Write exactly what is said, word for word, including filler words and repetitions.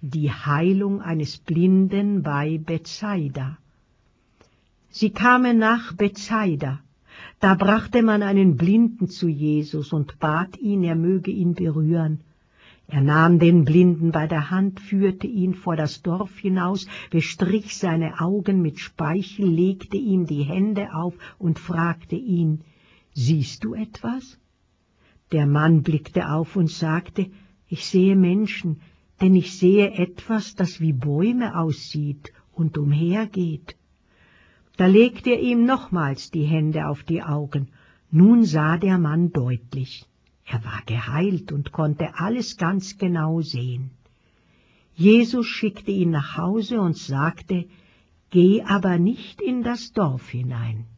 Die Heilung eines Blinden bei Bethsaida. Sie kamen nach Bethsaida. Da brachte man einen Blinden zu Jesus und bat ihn, er möge ihn berühren. Er nahm den Blinden bei der Hand, führte ihn vor das Dorf hinaus, bestrich seine Augen mit Speichel, legte ihm die Hände auf und fragte ihn, »Siehst du etwas?« Der Mann blickte auf und sagte, »Ich sehe Menschen, denn ich sehe etwas, das wie Bäume aussieht und umhergeht.« Da legte er ihm nochmals die Hände auf die Augen. Nun sah der Mann deutlich. Er war geheilt und konnte alles ganz genau sehen. Jesus schickte ihn nach Hause und sagte, »Geh aber nicht in das Dorf hinein.«